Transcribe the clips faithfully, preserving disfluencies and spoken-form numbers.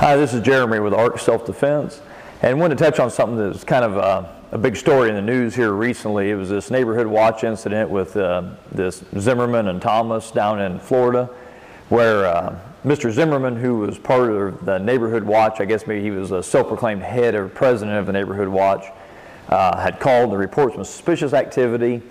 Hi, this is Jeremy with ARC Self-Defense, and I wanted to touch on something that's kind of uh, a big story in the news here recently. It was this neighborhood watch incident with uh, this Zimmerman and Thomas down in Florida, where uh, Mister Zimmerman, who was part of the neighborhood watch, I guess maybe he was a self-proclaimed head or president of the neighborhood watch, uh, had called to report some suspicious activity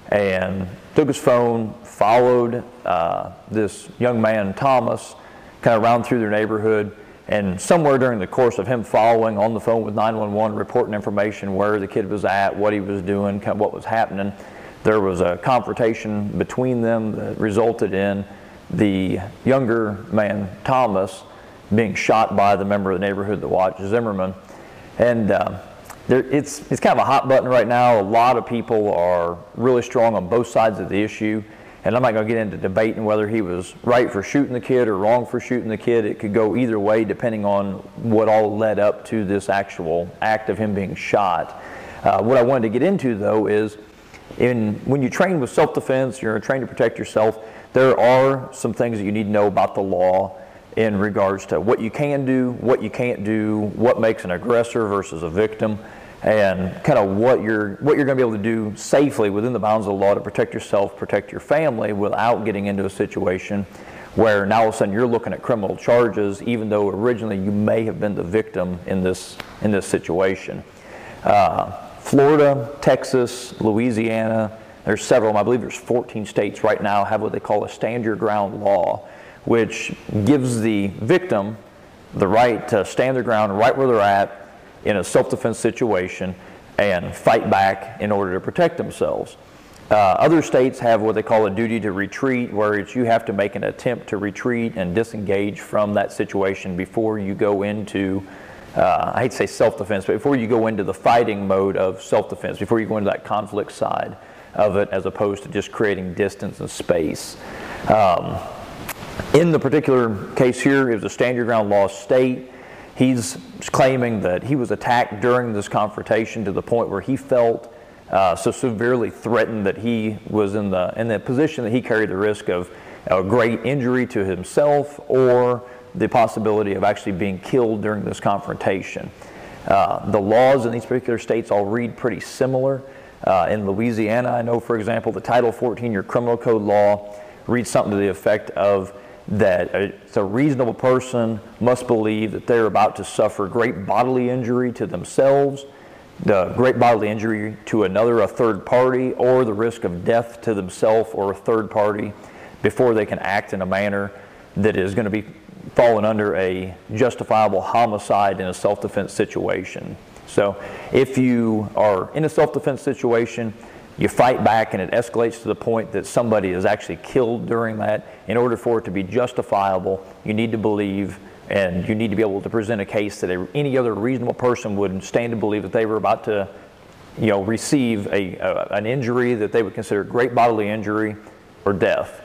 and took his phone, followed uh, this young man, Thomas, kind of around through their neighborhood. And somewhere during the course of him following on the phone with nine one one, reporting information where the kid was at, what he was doing, kind of what was happening, there was a confrontation between them that resulted in the younger man, Thomas, being shot by the member of the neighborhood that watched, Zimmerman. And uh, there, it's, it's kind of a hot button right now. A lot of people are really strong on both sides of the issue. And I'm not going to get into debating whether he was right for shooting the kid or wrong for shooting the kid. It could go either way depending on what all led up to this actual act of him being shot. Uh, what I wanted to get into, though, is in, when you train with self-defense, you're trained to protect yourself, there are some things that you need to know about the law in regards to what you can do, what you can't do, what makes an aggressor versus a victim, and kind of what you're what you're going to be able to do safely within the bounds of the law to protect yourself, protect your family, without getting into a situation where now all of a sudden you're looking at criminal charges, even though originally you may have been the victim in this in this situation. Uh, Florida, Texas, Louisiana, there's several. I believe there's fourteen states right now have what they call a stand your ground law, which gives the victim the right to stand their ground right where they're at in a self-defense situation and fight back in order to protect themselves. Uh, other states have what they call a duty to retreat, where it's you have to make an attempt to retreat and disengage from that situation before you go into, uh, I hate to say self-defense, but before you go into the fighting mode of self-defense, before you go into that conflict side of it, as opposed to just creating distance and space. Um, in the particular case here, it was a stand your ground law state. He's claiming that he was attacked during this confrontation to the point where he felt uh, so severely threatened that he was in the in the position that he carried the risk of a great injury to himself or the possibility of actually being killed during this confrontation. Uh, the laws in these particular states all read pretty similar. Uh, in Louisiana, I know, for example, the Title fourteen, your criminal code law, reads something to the effect of that a, a reasonable person must believe that they're about to suffer great bodily injury to themselves, the great bodily injury to another, a third party, or the risk of death to themselves or a third party before they can act in a manner that is going to be falling under a justifiable homicide in a self-defense situation. So if you are in a self-defense situation, you fight back and it escalates to the point that somebody is actually killed during that. In order for it to be justifiable, you need to believe and you need to be able to present a case that a, any other reasonable person would stand to believe that they were about to, you know, receive a, a, an injury that they would consider great bodily injury or death.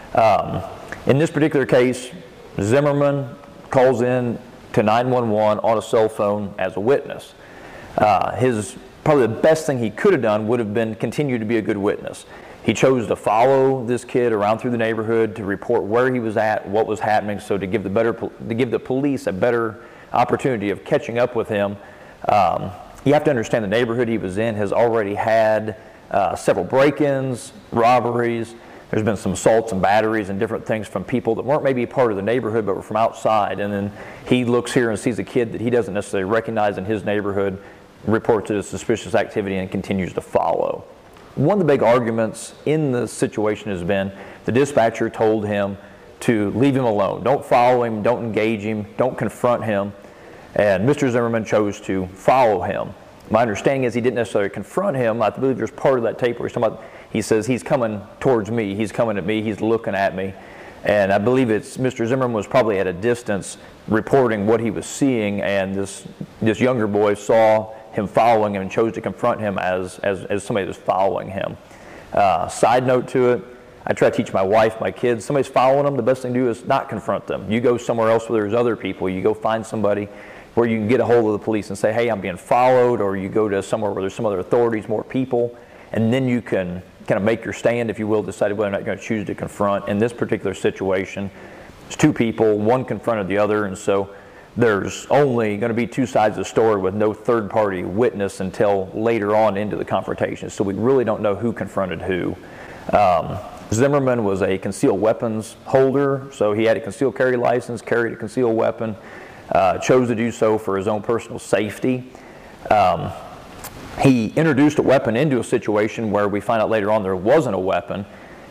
Um, in this particular case, Zimmerman calls in to nine one one on a cell phone as a witness. Uh, his Probably the best thing he could have done would have been continue to be a good witness. He chose to follow this kid around through the neighborhood to report where he was at, what was happening, so to give the better to give the police a better opportunity of catching up with him. Um, you have to understand the neighborhood he was in has already had uh, several break-ins, robberies. There's been some assaults and batteries and different things from people that weren't maybe part of the neighborhood but were from outside. And then he looks here and sees a kid that he doesn't necessarily recognize in his neighborhood, reports it as suspicious activity, and continues to follow. One of the big arguments in the situation has been the dispatcher told him to leave him alone. Don't follow him, don't engage him, don't confront him. And Mister Zimmerman chose to follow him. My understanding is he didn't necessarily confront him. I believe there's part of that tape where he's talking about, he says he's coming towards me, he's coming at me, he's looking at me. And I believe it's Mister Zimmerman was probably at a distance reporting what he was seeing, and this, this younger boy saw him following him and chose to confront him as, as, as somebody that's following him. Uh, side note to it, I try to teach my wife, my kids, somebody's following them, the best thing to do is not confront them. You go somewhere else where there's other people. You go find somebody where you can get a hold of the police and say, hey, I'm being followed, or you go to somewhere where there's some other authorities, more people, and then you can kind of make your stand, if you will, decide whether or not you're going to choose to confront. In this particular situation, it's two people, one confronted the other, and so there's only going to be two sides of the story with no third-party witness until later on into the confrontation. So we really don't know who confronted who. Um, Zimmerman was a concealed weapons holder, so he had a concealed carry license, carried a concealed weapon, uh, chose to do so for his own personal safety. Um, he introduced a weapon into a situation where we find out later on there wasn't a weapon.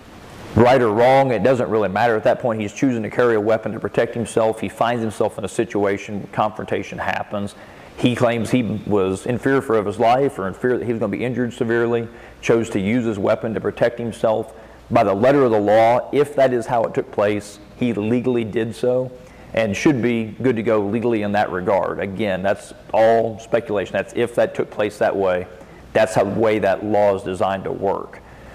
Right or wrong, it doesn't really matter. At that point, he's choosing to carry a weapon to protect himself. He finds himself in a situation, confrontation happens. He claims he was in fear for of his life or in fear that he was going to be injured severely, chose to use his weapon to protect himself. By the letter of the law, if that is how it took place, he legally did so and should be good to go legally in that regard. Again, that's all speculation. That's if that took place that way. That's how the way that law is designed to work.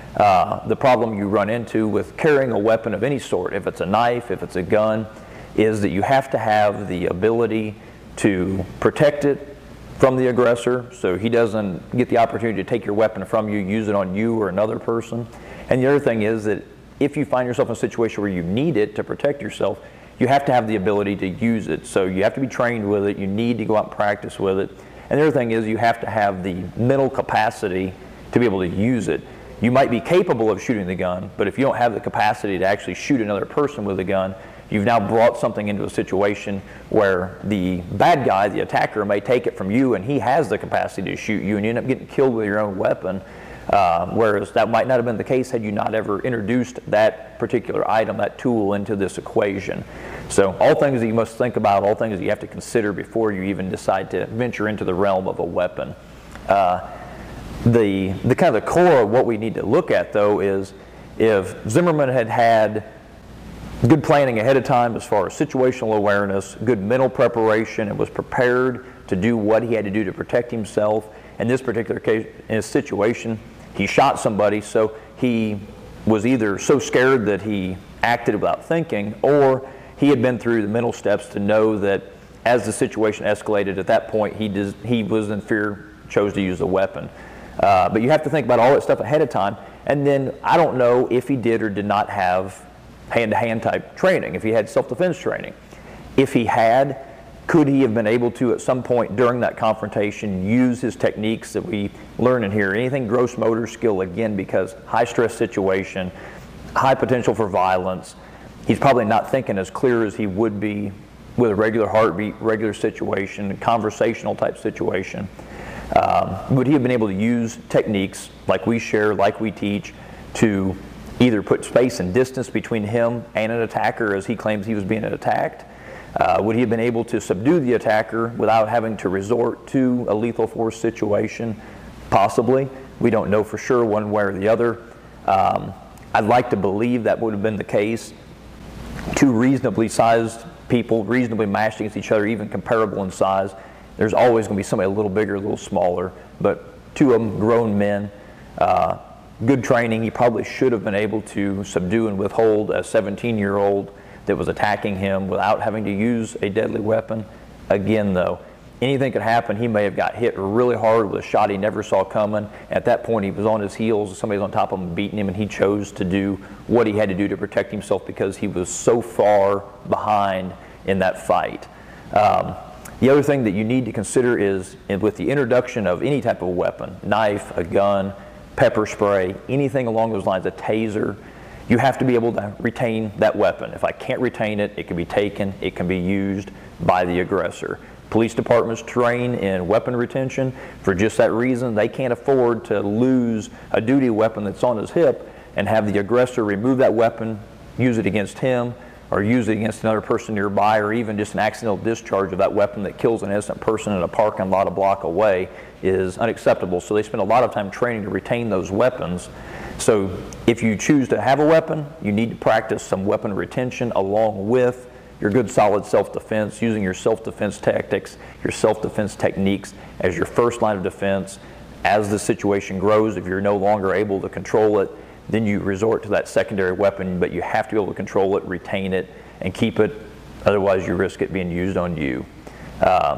Uh, the problem you run into with carrying a weapon of any sort, if it's a knife, if it's a gun, is that you have to have the ability to protect it from the aggressor so he doesn't get the opportunity to take your weapon from you, use it on you or another person. And the other thing is that if you find yourself in a situation where you need it to protect yourself, you have to have the ability to use it. So you have to be trained with it. You need to go out and practice with it. And the other thing is you have to have the mental capacity to be able to use it. You might be capable of shooting the gun, but if you don't have the capacity to actually shoot another person with a gun, you've now brought something into a situation where the bad guy, the attacker, may take it from you and he has the capacity to shoot you and you end up getting killed with your own weapon. Uh, whereas that might not have been the case had you not ever introduced that particular item, that tool, into this equation. So all things that you must think about, all things that you have to consider before you even decide to venture into the realm of a weapon. Uh, the, the kind of the core of what we need to look at, though, is if Zimmerman had had good planning ahead of time as far as situational awareness, good mental preparation, and was prepared to do what he had to do to protect himself. In this particular case, in his situation, he shot somebody, so he was either so scared that he acted without thinking, or he had been through the mental steps to know that as the situation escalated at that point, he, does, he was in fear, chose to use a weapon. Uh, but you have to think about all that stuff ahead of time, and then I don't know if he did or did not have hand-to-hand type training, if he had self-defense training. If he had, could he have been able to, at some point during that confrontation, use his techniques that we learn in here? Anything gross motor skill, again, because high-stress situation, high potential for violence. He's probably not thinking as clear as he would be with a regular heartbeat, regular situation, conversational type situation. Um, would he have been able to use techniques like we share, like we teach, to either put space and distance between him and an attacker as he claims he was being attacked? Uh, would he have been able to subdue the attacker without having to resort to a lethal force situation? Possibly. We don't know for sure one way or the other. Um, I'd like to believe that would have been the case. Two reasonably sized people, reasonably matched against each other, even comparable in size. There's always going to be somebody a little bigger, a little smaller, but two of them grown men. Uh, good training. He probably should have been able to subdue and withhold a seventeen-year-old that was attacking him without having to use a deadly weapon. Again, though, anything could happen. He may have got hit really hard with a shot he never saw coming. At that point, he was on his heels. Somebody was on top of him beating him, and he chose to do what he had to do to protect himself because he was so far behind in that fight. Um, the other thing that you need to consider is with the introduction of any type of weapon, knife, a gun, pepper spray, anything along those lines, a taser, you have to be able to retain that weapon. If I can't retain it, it can be taken, it can be used by the aggressor. Police departments train in weapon retention for just that reason. They can't afford to lose a duty weapon that's on his hip and have the aggressor remove that weapon, use it against him, or use it against another person nearby, or even just an accidental discharge of that weapon that kills an innocent person in a parking lot a block away is unacceptable. So they spend a lot of time training to retain those weapons. So if you choose to have a weapon, you need to practice some weapon retention along with your good solid self-defense, using your self-defense tactics, your self-defense techniques as your first line of defense. As the situation grows, if you're no longer able to control it, then you resort to that secondary weapon, but you have to be able to control it, retain it, and keep it. Otherwise, you risk it being used on you. Um,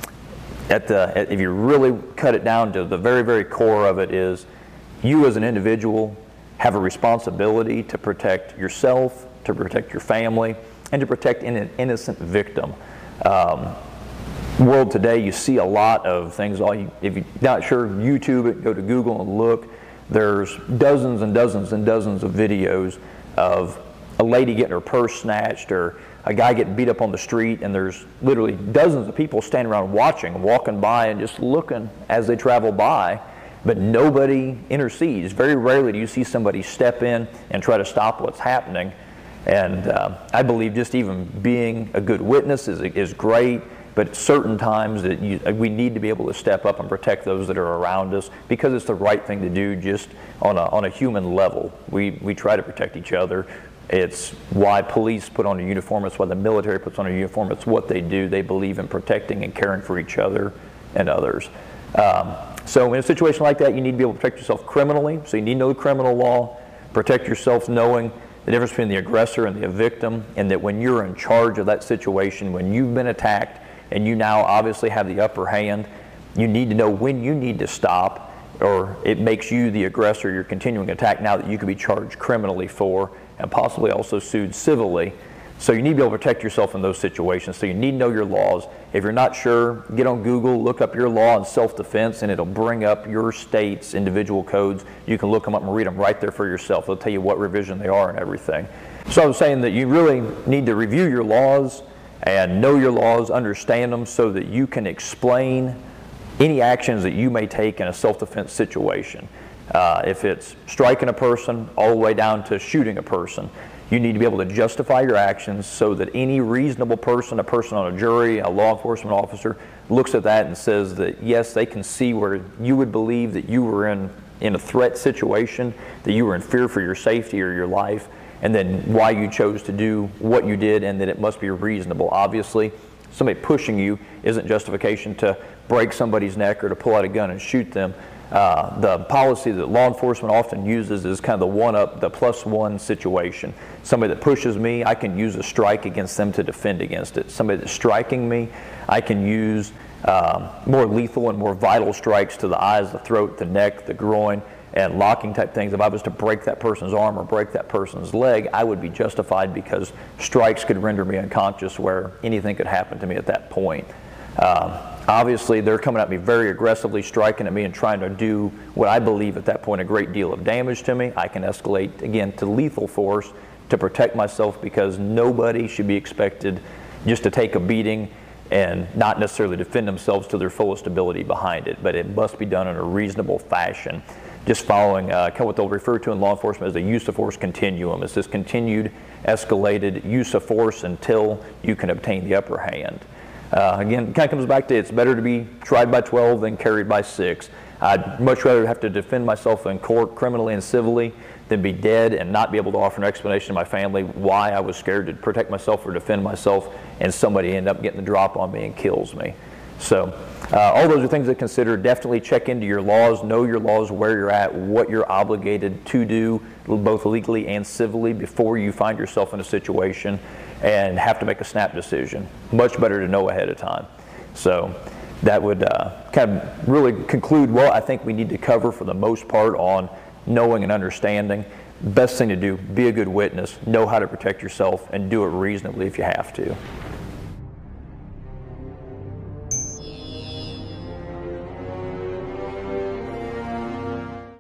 at the, at, if you really cut it down to the very, very core of it is you as an individual have a responsibility to protect yourself, to protect your family, and to protect an innocent victim. Um, world today, you see a lot of things. All you, if you're not sure, YouTube it, go to Google and look. There's dozens and dozens and dozens of videos of a lady getting her purse snatched, or a guy getting beat up on the street, and there's literally dozens of people standing around watching, walking by and just looking as they travel by, but nobody intercedes. Very rarely do you see somebody step in and try to stop what's happening. And uh, I believe just even being a good witness is, is great, but at certain times that you, we need to be able to step up and protect those that are around us, because it's the right thing to do just on a, on a human level. We, we try to protect each other. It's why police put on a uniform. It's why the military puts on a uniform. It's what they do. They believe in protecting and caring for each other and others. Um, so in a situation like that, you need to be able to protect yourself criminally. So you need to know the criminal law, protect yourself knowing the difference between the aggressor and the victim, and that when you're in charge of that situation, when you've been attacked and you now obviously have the upper hand, you need to know when you need to stop, or it makes you the aggressor, you're continuing attack now that you could be charged criminally for, and possibly also sued civilly. So you need to be able to protect yourself in those situations. So you need to know your laws. If you're not sure, get on Google, look up your law on self-defense, and it'll bring up your state's individual codes. You can look them up and read them right there for yourself. It'll tell you what revision they are and everything. So I was saying that you really need to review your laws and know your laws, understand them, so that you can explain any actions that you may take in a self-defense situation. Uh, if it's striking a person all the way down to shooting a person, you need to be able to justify your actions so that any reasonable person, a person on a jury, a law enforcement officer, looks at that and says that yes, they can see where you would believe that you were in, in a threat situation, that you were in fear for your safety or your life, and then why you chose to do what you did, and that it must be reasonable. Obviously, somebody pushing you isn't justification to break somebody's neck or to pull out a gun and shoot them. Uh, the policy that law enforcement often uses is kind of the one-up, the plus one situation. Somebody that pushes me, I can use a strike against them to defend against it. Somebody that's striking me, I can use uh, more lethal and more vital strikes to the eyes, the throat, the neck, the groin, and locking type things. If I was to break that person's arm or break that person's leg, I would be justified because strikes could render me unconscious where anything could happen to me at that point. Um, Obviously, they're coming at me very aggressively, striking at me and trying to do what I believe at that point a great deal of damage to me. I can escalate, again, to lethal force to protect myself, because nobody should be expected just to take a beating and not necessarily defend themselves to their fullest ability behind it, but it must be done in a reasonable fashion. Just following uh, kind of what they'll refer to in law enforcement as a use of force continuum. It's this continued, escalated use of force until you can obtain the upper hand. Uh, again, it kind of comes back to it's better to be tried by twelve than carried by six. I'd much rather have to defend myself in court criminally and civilly than be dead and not be able to offer an explanation to my family why I was scared to protect myself or defend myself, and somebody end up getting the drop on me and kills me. So uh, all those are things to consider. Definitely check into your laws, know your laws, where you're at, what you're obligated to do, both legally and civilly, before you find yourself in a situation and have to make a snap decision. Much better to know ahead of time. So that would uh, kind of really conclude what I think we need to cover for the most part on knowing and understanding. Best thing to do, be a good witness, know how to protect yourself, and do it reasonably if you have to.